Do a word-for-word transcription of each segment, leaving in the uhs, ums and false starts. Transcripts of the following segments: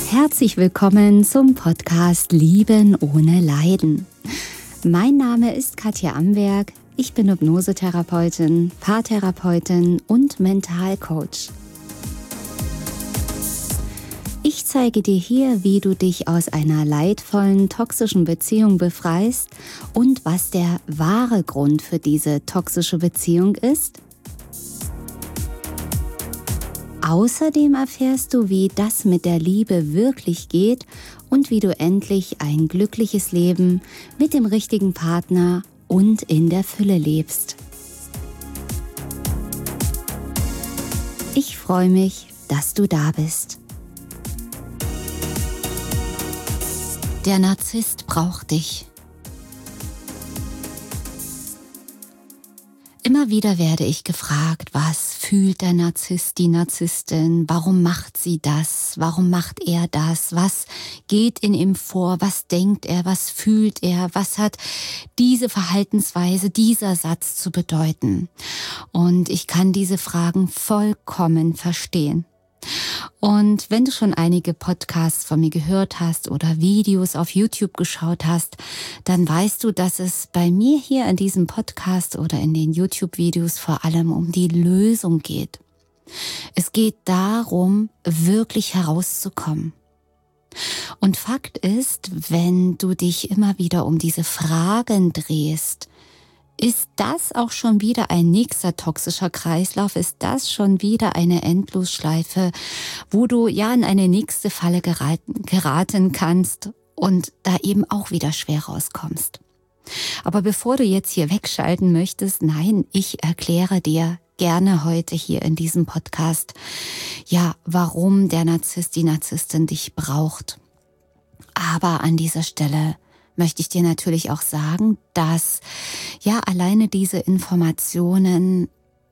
Herzlich willkommen zum Podcast Lieben ohne Leiden. Mein Name ist Katja Amberg, ich bin Hypnosetherapeutin, Paartherapeutin und Mentalcoach. Ich zeige dir hier, wie du dich aus einer leidvollen, toxischen Beziehung befreist und was der wahre Grund für diese toxische Beziehung ist. Außerdem erfährst du, wie das mit der Liebe wirklich geht und wie du endlich ein glückliches Leben mit dem richtigen Partner und in der Fülle lebst. Ich freue mich, dass du da bist. Der Narzisst braucht dich. Immer wieder werde ich gefragt, was fühlt der Narzisst, die Narzisstin, warum macht sie das, warum macht er das, was geht in ihm vor, was denkt er, was fühlt er, was hat diese Verhaltensweise, dieser Satz zu bedeuten. Und ich kann diese Fragen vollkommen verstehen. Und wenn du schon einige Podcasts von mir gehört hast oder Videos auf YouTube geschaut hast, dann weißt du, dass es bei mir hier in diesem Podcast oder in den YouTube-Videos vor allem um die Lösung geht. Es geht darum, wirklich herauszukommen. Und Fakt ist, wenn du dich immer wieder um diese Fragen drehst, ist das auch schon wieder ein nächster toxischer Kreislauf? Ist das schon wieder eine Endlosschleife, wo du ja in eine nächste Falle geraten, geraten kannst und da eben auch wieder schwer rauskommst? Aber bevor du jetzt hier wegschalten möchtest, nein, ich erkläre dir gerne heute hier in diesem Podcast, ja, warum der Narzisst, die Narzisstin dich braucht. Aber an dieser Stelle möchte ich dir natürlich auch sagen, dass ja alleine diese Informationen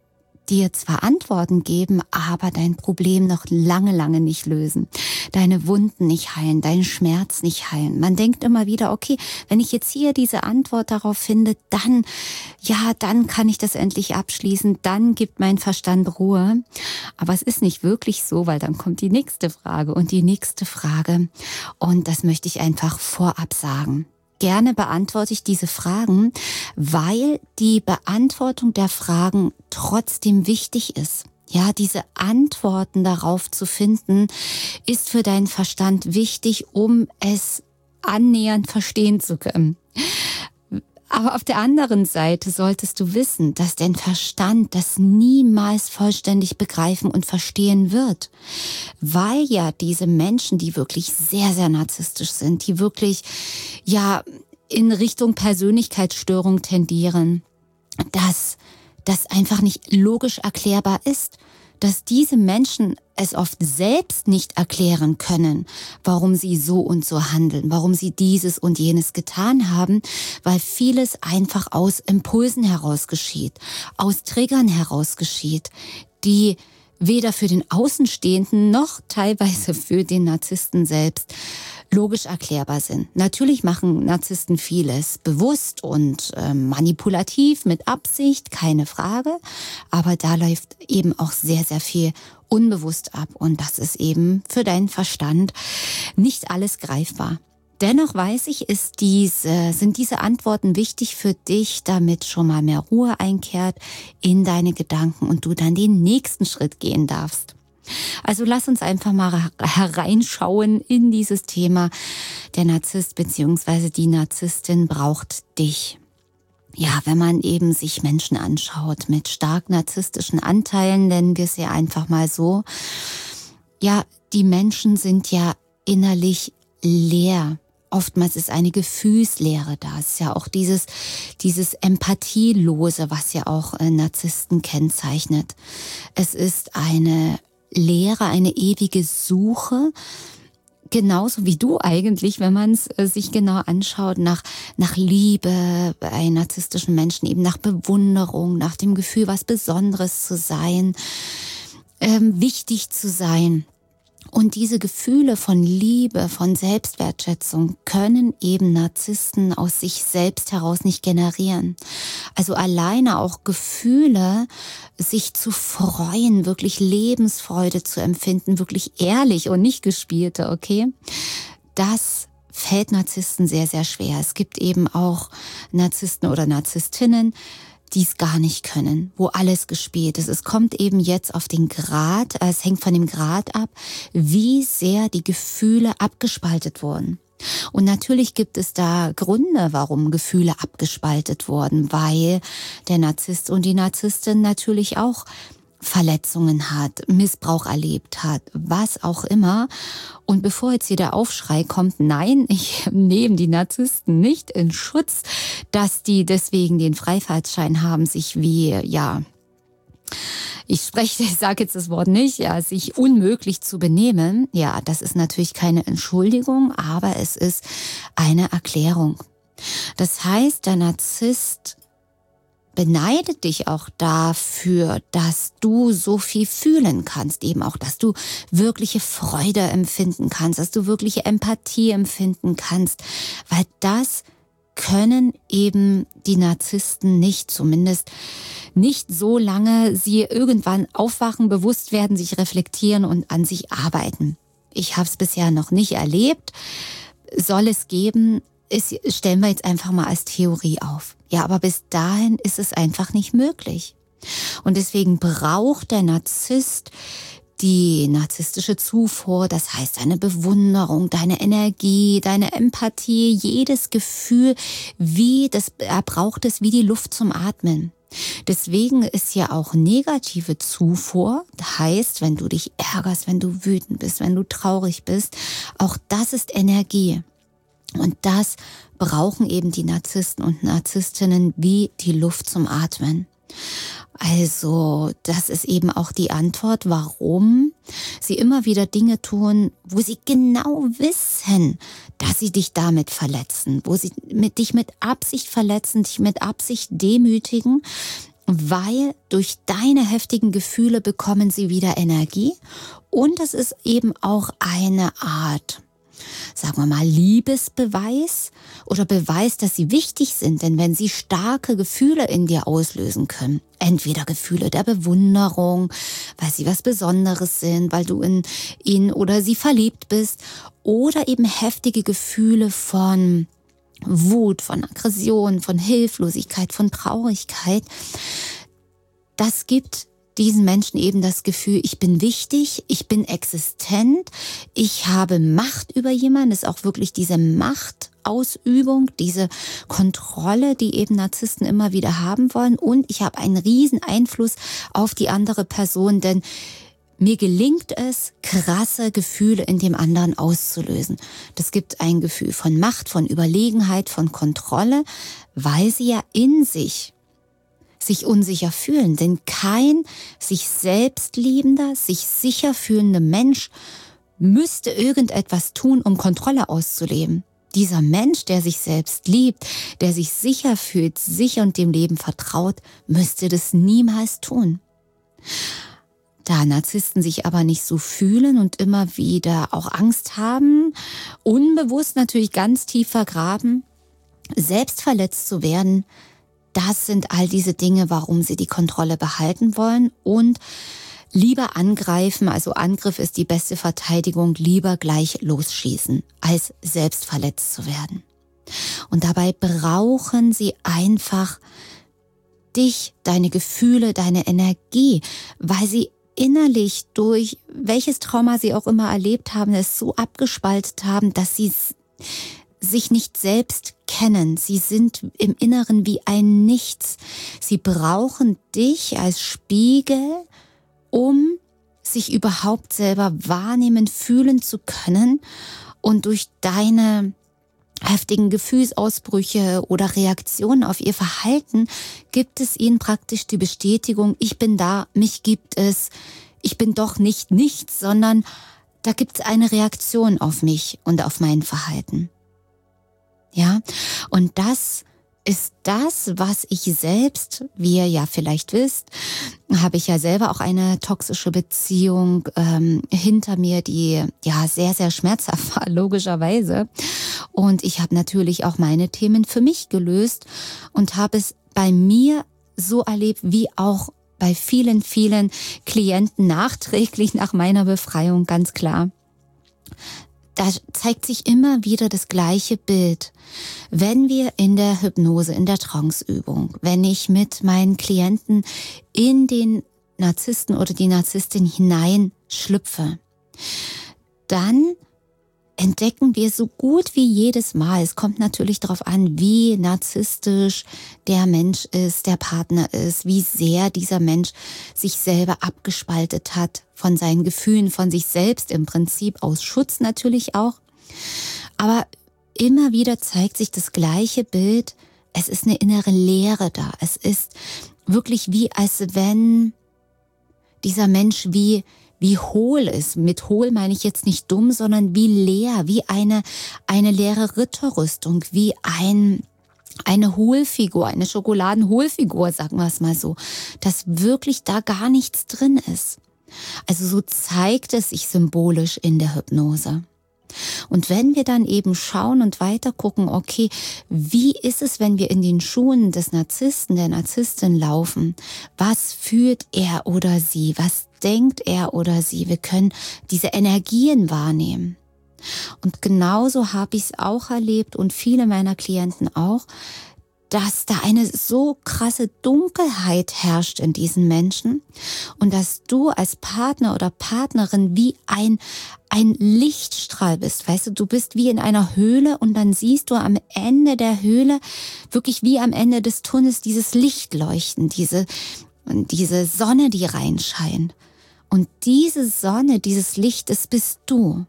dir zwar Antworten geben, aber dein Problem noch lange, lange nicht lösen. Deine Wunden nicht heilen, deinen Schmerz nicht heilen. Man denkt immer wieder, okay, wenn ich jetzt hier diese Antwort darauf finde, dann, ja, dann kann ich das endlich abschließen, dann gibt mein Verstand Ruhe. Aber es ist nicht wirklich so, weil dann kommt die nächste Frage und die nächste Frage. Und das möchte ich einfach vorab sagen. Gerne beantworte ich diese Fragen, weil die Beantwortung der Fragen trotzdem wichtig ist. Ja, diese Antworten darauf zu finden, ist für deinen Verstand wichtig, um es annähernd verstehen zu können. Aber auf der anderen Seite solltest du wissen, dass dein Verstand das niemals vollständig begreifen und verstehen wird. Weil ja diese Menschen, die wirklich sehr, sehr narzisstisch sind, die wirklich ja in Richtung Persönlichkeitsstörung tendieren, dass das einfach nicht logisch erklärbar ist. Dass diese Menschen es oft selbst nicht erklären können, warum sie so und so handeln, warum sie dieses und jenes getan haben, weil vieles einfach aus Impulsen heraus geschieht, aus Triggern heraus geschieht, die weder für den Außenstehenden noch teilweise für den Narzissten selbst logisch erklärbar sind. Natürlich machen Narzissten vieles bewusst und äh, manipulativ mit Absicht, keine Frage, aber da läuft eben auch sehr, sehr viel unbewusst ab und das ist eben für deinen Verstand nicht alles greifbar. Dennoch weiß ich, ist diese, sind diese Antworten wichtig für dich, damit schon mal mehr Ruhe einkehrt in deine Gedanken und du dann den nächsten Schritt gehen darfst. Also lass uns einfach mal hereinschauen in dieses Thema. Der Narzisst bzw. die Narzisstin braucht dich. Ja, wenn man eben sich Menschen anschaut mit stark narzisstischen Anteilen, nennen wir es ja einfach mal so. Ja, die Menschen sind ja innerlich leer. Oftmals ist eine Gefühlsleere da. Es ist ja auch dieses, dieses Empathielose, was ja auch äh, Narzissten kennzeichnet. Es ist eine Leere, eine ewige Suche, genauso wie du eigentlich, wenn man es äh, sich genau anschaut, nach, nach Liebe bei narzisstischen Menschen, eben nach Bewunderung, nach dem Gefühl, was Besonderes zu sein, ähm, wichtig zu sein. Und diese Gefühle von Liebe, von Selbstwertschätzung können eben Narzissten aus sich selbst heraus nicht generieren. Also alleine auch Gefühle, sich zu freuen, wirklich Lebensfreude zu empfinden, wirklich ehrlich und nicht gespielte, okay? Das fällt Narzissten sehr, sehr schwer. Es gibt eben auch Narzissten oder Narzisstinnen, die es gar nicht können, wo alles gespielt ist. Es kommt eben jetzt auf den Grad, es hängt von dem Grad ab, wie sehr die Gefühle abgespaltet wurden. Und natürlich gibt es da Gründe, warum Gefühle abgespaltet wurden, weil der Narzisst und die Narzisstin natürlich auch Verletzungen hat, Missbrauch erlebt hat, was auch immer. Und bevor jetzt hier der Aufschrei kommt, nein, ich nehme die Narzissten nicht in Schutz, dass die deswegen den Freifahrtschein haben, sich wie, ja, ich spreche, ich sage jetzt das Wort nicht, ja, sich unmöglich zu benehmen. Ja, das ist natürlich keine Entschuldigung, aber es ist eine Erklärung. Das heißt, der Narzisst beneidet dich auch dafür, dass du so viel fühlen kannst, eben auch, dass du wirkliche Freude empfinden kannst, dass du wirkliche Empathie empfinden kannst, weil das können eben die Narzissten nicht, zumindest nicht so lange sie irgendwann aufwachen, bewusst werden, sich reflektieren und an sich arbeiten. Ich habe es bisher noch nicht erlebt, soll es geben, ist, stellen wir jetzt einfach mal als Theorie auf. Ja, aber bis dahin ist es einfach nicht möglich. Und deswegen braucht der Narzisst die narzisstische Zufuhr, das heißt deine Bewunderung, deine Energie, deine Empathie, jedes Gefühl, wie das, er braucht es wie die Luft zum Atmen. Deswegen ist ja auch negative Zufuhr, das heißt, wenn du dich ärgerst, wenn du wütend bist, wenn du traurig bist, auch das ist Energie. Und das brauchen eben die Narzissten und Narzisstinnen wie die Luft zum Atmen. Also das ist eben auch die Antwort, warum sie immer wieder Dinge tun, wo sie genau wissen, dass sie dich damit verletzen, wo sie mit, dich mit Absicht verletzen, dich mit Absicht demütigen, weil durch deine heftigen Gefühle bekommen sie wieder Energie. Und das ist eben auch eine Art, sagen wir mal, Liebesbeweis oder Beweis, dass sie wichtig sind. Denn wenn sie starke Gefühle in dir auslösen können, entweder Gefühle der Bewunderung, weil sie was Besonderes sind, weil du in ihn oder sie verliebt bist, oder eben heftige Gefühle von Wut, von Aggression, von Hilflosigkeit, von Traurigkeit, das gibt diesen Menschen eben das Gefühl, ich bin wichtig, ich bin existent, ich habe Macht über jemanden. Das ist auch wirklich diese Machtausübung, diese Kontrolle, die eben Narzissten immer wieder haben wollen. Und ich habe einen riesen Einfluss auf die andere Person, denn mir gelingt es, krasse Gefühle in dem anderen auszulösen. Das gibt ein Gefühl von Macht, von Überlegenheit, von Kontrolle, weil sie ja in sich sich unsicher fühlen. Denn kein sich selbst liebender, sich sicher fühlender Mensch müsste irgendetwas tun, um Kontrolle auszuleben. Dieser Mensch, der sich selbst liebt, der sich sicher fühlt, sich und dem Leben vertraut, müsste das niemals tun. Da Narzissten sich aber nicht so fühlen und immer wieder auch Angst haben, unbewusst natürlich ganz tief vergraben, selbst verletzt zu werden, das sind all diese Dinge, warum sie die Kontrolle behalten wollen und lieber angreifen, also Angriff ist die beste Verteidigung, lieber gleich losschießen, als selbst verletzt zu werden. Und dabei brauchen sie einfach dich, deine Gefühle, deine Energie, weil sie innerlich durch welches Trauma sie auch immer erlebt haben, es so abgespaltet haben, dass sie sich nicht selbst kennen. Sie sind im Inneren wie ein Nichts. Sie brauchen dich als Spiegel, um sich überhaupt selber wahrnehmen, fühlen zu können. Und durch deine heftigen Gefühlsausbrüche oder Reaktionen auf ihr Verhalten gibt es ihnen praktisch die Bestätigung, ich bin da, mich gibt es, ich bin doch nicht nichts, sondern da gibt es eine Reaktion auf mich und auf mein Verhalten. Ja, und das ist das, was ich selbst, wie ihr ja vielleicht wisst, habe ich ja selber auch eine toxische Beziehung ähm, hinter mir, die ja sehr, sehr schmerzhaft war, logischerweise. Und ich habe natürlich auch meine Themen für mich gelöst und habe es bei mir so erlebt, wie auch bei vielen, vielen Klienten nachträglich nach meiner Befreiung, ganz klar. Da zeigt sich immer wieder das gleiche Bild. Wenn wir in der Hypnose, in der Tranceübung, wenn ich mit meinen Klienten in den Narzissten oder die Narzisstin hineinschlüpfe, dann entdecken wir so gut wie jedes Mal, es kommt natürlich darauf an, wie narzisstisch der Mensch ist, der Partner ist, wie sehr dieser Mensch sich selber abgespaltet hat von seinen Gefühlen, von sich selbst im Prinzip, aus Schutz natürlich auch. Aber immer wieder zeigt sich das gleiche Bild, es ist eine innere Leere da. Es ist wirklich wie, als wenn dieser Mensch wie wie hohl ist. Mit hohl meine ich jetzt nicht dumm, sondern wie leer, wie eine, eine leere Ritterrüstung, wie ein, eine Hohlfigur, eine Schokoladenhohlfigur, sagen wir es mal so, dass wirklich da gar nichts drin ist. Also so zeigt es sich symbolisch in der Hypnose. Und wenn wir dann eben schauen und weiter gucken, okay, wie ist es, wenn wir in den Schuhen des Narzissten, der Narzisstin laufen? Was fühlt er oder sie? Was denkt er oder sie? Wir können diese Energien wahrnehmen. Und genauso habe ich es auch erlebt und viele meiner Klienten auch, dass da eine so krasse Dunkelheit herrscht in diesen Menschen und dass du als Partner oder Partnerin wie ein, ein Lichtstrahl bist. Weißt du, du bist wie in einer Höhle und dann siehst du am Ende der Höhle, wirklich wie am Ende des Tunnels, dieses Licht leuchten, diese, diese Sonne, die reinscheint. Und diese Sonne, dieses Licht, das bist du.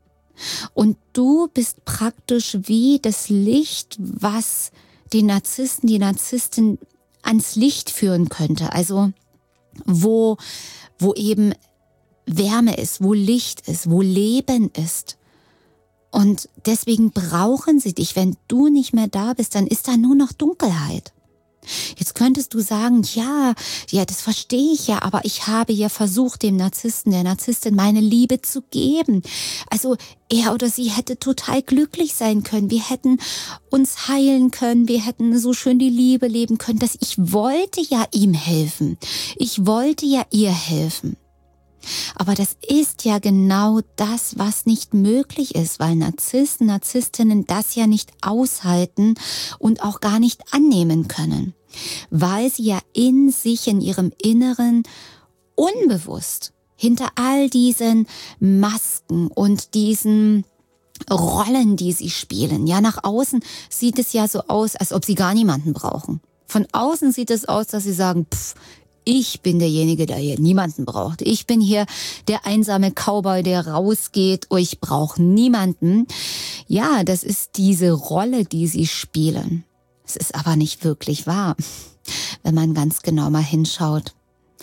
Und du bist praktisch wie das Licht, was den Narzissten, die Narzisstin ans Licht führen könnte. Also wo, wo eben Wärme ist, wo Licht ist, wo Leben ist. Und deswegen brauchen sie dich. Wenn du nicht mehr da bist, dann ist da nur noch Dunkelheit. Jetzt könntest du sagen, ja, ja, das verstehe ich ja, aber ich habe ja versucht, dem Narzissten, der Narzisstin meine Liebe zu geben. Also er oder sie hätte total glücklich sein können. Wir hätten uns heilen können. Wir hätten so schön die Liebe leben können. Dass ich wollte ja ihm helfen. Ich wollte ja ihr helfen. Aber das ist ja genau das, was nicht möglich ist, weil Narzissten, Narzisstinnen das ja nicht aushalten und auch gar nicht annehmen können, weil sie ja in sich, in ihrem Inneren unbewusst hinter all diesen Masken und diesen Rollen, die sie spielen, ja, nach außen sieht es ja so aus, als ob sie gar niemanden brauchen. Von außen sieht es aus, dass sie sagen, pff, ich bin derjenige, der hier niemanden braucht. Ich bin hier der einsame Cowboy, der rausgeht. Oh, ich brauche niemanden. Ja, das ist diese Rolle, die sie spielen. Es ist aber nicht wirklich wahr, wenn man ganz genau mal hinschaut.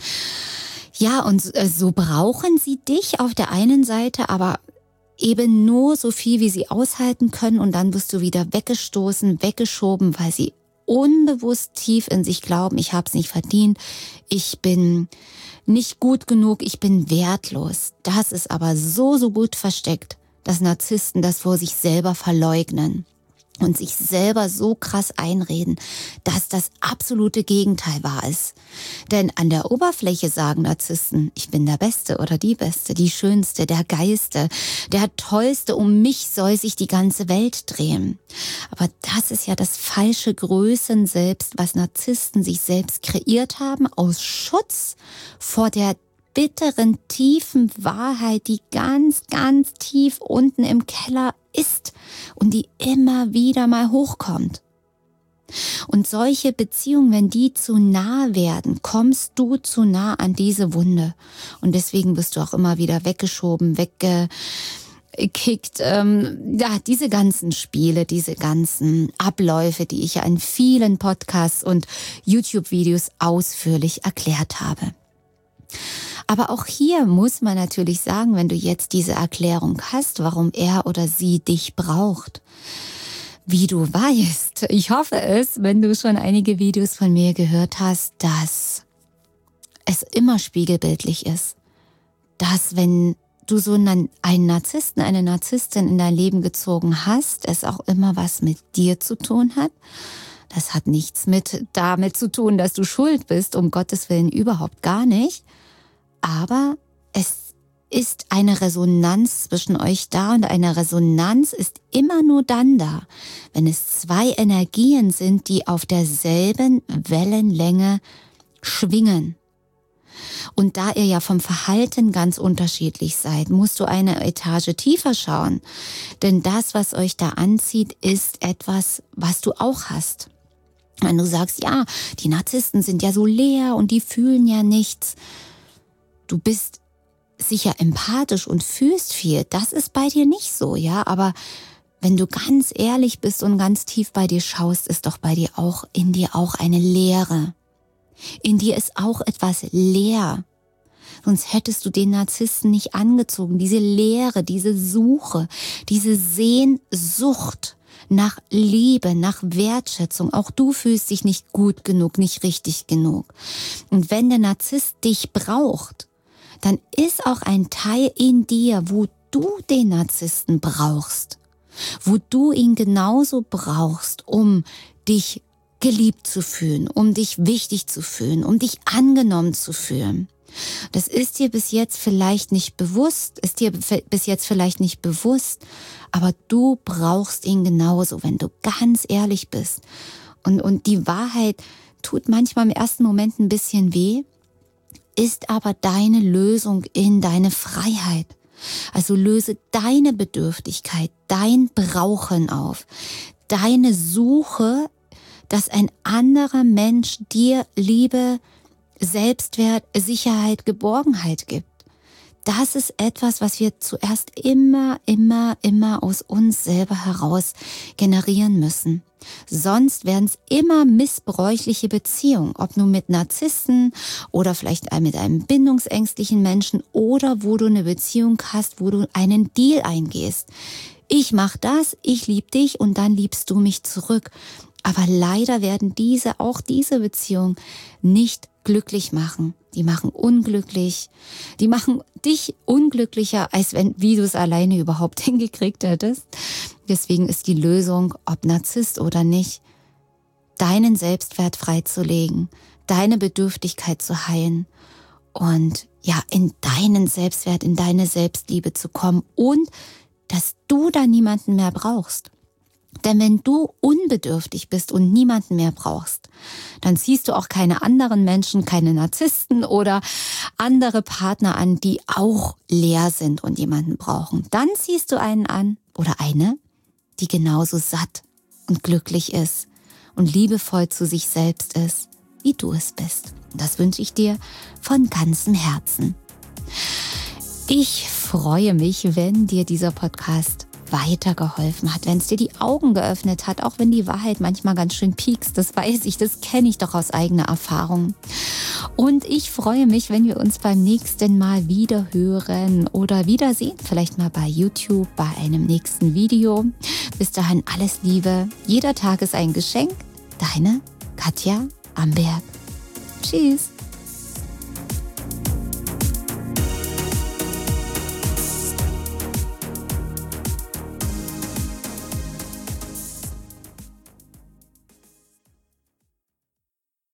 Ja, und so brauchen sie dich auf der einen Seite, aber eben nur so viel, wie sie aushalten können. Und dann wirst du wieder weggestoßen, weggeschoben, weil sie unbewusst tief in sich glauben, ich habe es nicht verdient, ich bin nicht gut genug, ich bin wertlos. Das ist aber so, so gut versteckt, dass Narzissten das vor sich selber verleugnen und sich selber so krass einreden, dass das absolute Gegenteil wahr ist. Denn an der Oberfläche sagen Narzissten, ich bin der Beste oder die Beste, die Schönste, der Geilste, der Tollste, um mich soll sich die ganze Welt drehen. Aber das ist ja das falsche Größenselbst, was Narzissten sich selbst kreiert haben, aus Schutz vor der bitteren, tiefen Wahrheit, die ganz, ganz tief unten im Keller ist und die immer wieder mal hochkommt. Und solche Beziehungen, wenn die zu nah werden, kommst du zu nah an diese Wunde. Und deswegen wirst du auch immer wieder weggeschoben, weggekickt. Ähm, ja, diese ganzen Spiele, diese ganzen Abläufe, die ich ja in vielen Podcasts und YouTube-Videos ausführlich erklärt habe. Aber auch hier muss man natürlich sagen, wenn du jetzt diese Erklärung hast, warum er oder sie dich braucht, wie du weißt, Und ich hoffe es, wenn du schon einige Videos von mir gehört hast, dass es immer spiegelbildlich ist. Dass wenn du so einen, einen Narzissten, eine Narzisstin in dein Leben gezogen hast, es auch immer was mit dir zu tun hat. Das hat nichts mit damit zu tun, dass du schuld bist, um Gottes Willen überhaupt gar nicht. Aber es ist eine Resonanz zwischen euch da und eine Resonanz ist immer nur dann da, wenn es zwei Energien sind, die auf derselben Wellenlänge schwingen. Und da ihr ja vom Verhalten ganz unterschiedlich seid, musst du eine Etage tiefer schauen. Denn das, was euch da anzieht, ist etwas, was du auch hast. Wenn du sagst, ja, die Narzissten sind ja so leer und die fühlen ja nichts. Du bist sicher empathisch und fühlst viel, das ist bei dir nicht so, ja, aber wenn du ganz ehrlich bist und ganz tief bei dir schaust, ist doch bei dir auch, in dir auch eine Leere. In dir ist auch etwas leer. Sonst hättest du den Narzissten nicht angezogen. Diese Leere, diese Suche, diese Sehnsucht nach Liebe, nach Wertschätzung. Auch du fühlst dich nicht gut genug, nicht richtig genug. Und wenn der Narzisst dich braucht, dann ist auch ein Teil in dir, wo du den Narzissten brauchst, wo du ihn genauso brauchst, um dich geliebt zu fühlen, um dich wichtig zu fühlen, um dich angenommen zu fühlen. Das ist dir bis jetzt vielleicht nicht bewusst, ist dir bis jetzt vielleicht nicht bewusst, aber du brauchst ihn genauso, wenn du ganz ehrlich bist. Und, und die Wahrheit tut manchmal im ersten Moment ein bisschen weh, ist aber deine Lösung in deine Freiheit. Also löse deine Bedürftigkeit, dein Brauchen auf, deine Suche, dass ein anderer Mensch dir Liebe, Selbstwert, Sicherheit, Geborgenheit gibt. Das ist etwas, was wir zuerst immer, immer, immer aus uns selber heraus generieren müssen. Sonst werden es immer missbräuchliche Beziehungen, ob nun mit Narzissten oder vielleicht mit einem bindungsängstlichen Menschen oder wo du eine Beziehung hast, wo du einen Deal eingehst. Ich mach das, ich lieb dich und dann liebst du mich zurück. Aber leider werden diese, auch diese Beziehungen nicht glücklich machen. Die machen unglücklich. Die machen dich unglücklicher, als wenn, wie du es alleine überhaupt hingekriegt hättest. Deswegen ist die Lösung, ob Narzisst oder nicht, deinen Selbstwert freizulegen, deine Bedürftigkeit zu heilen und ja, in deinen Selbstwert, in deine Selbstliebe zu kommen und dass du da niemanden mehr brauchst. Denn wenn du unbedürftig bist und niemanden mehr brauchst, dann ziehst du auch keine anderen Menschen, keine Narzissten oder andere Partner an, die auch leer sind und jemanden brauchen. Dann ziehst du einen an oder eine, die genauso satt und glücklich ist und liebevoll zu sich selbst ist, wie du es bist. Und das wünsche ich dir von ganzem Herzen. Ich freue mich, wenn dir dieser Podcast weitergeholfen hat, wenn es dir die Augen geöffnet hat, auch wenn die Wahrheit manchmal ganz schön piekst, das weiß ich, das kenne ich doch aus eigener Erfahrung. Und ich freue mich, wenn wir uns beim nächsten Mal wieder hören oder wiedersehen, vielleicht mal bei YouTube, bei einem nächsten Video. Bis dahin alles Liebe, jeder Tag ist ein Geschenk. Deine Katja Amberg. Tschüss.